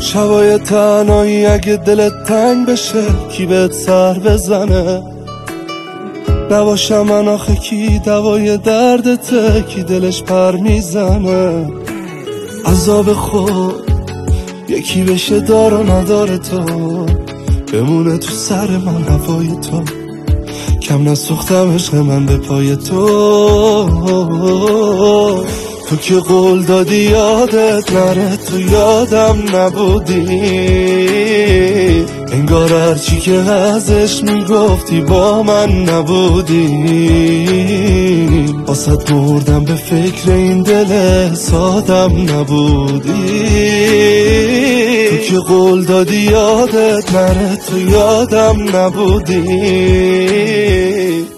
شبای تنهایی اگه دلت تنگ بشه کی بهت سر بزنه؟ نباشم من آخه کی دوای دردته، کی دلش پر میزنه؟ عذاب خود یکی بشه دار و نداره تو، بمونه تو سر من هوای تو، کم نسوختم عشق من به پای تو. تو که قول دادی یادت نره، تو یادم نبودی، انگار هرچی که ازش میگفتی با من نبودی. واسه مردم به فکر این دل سادم نبودی. تو که قول دادی یادت نره، تو یادم نبودی.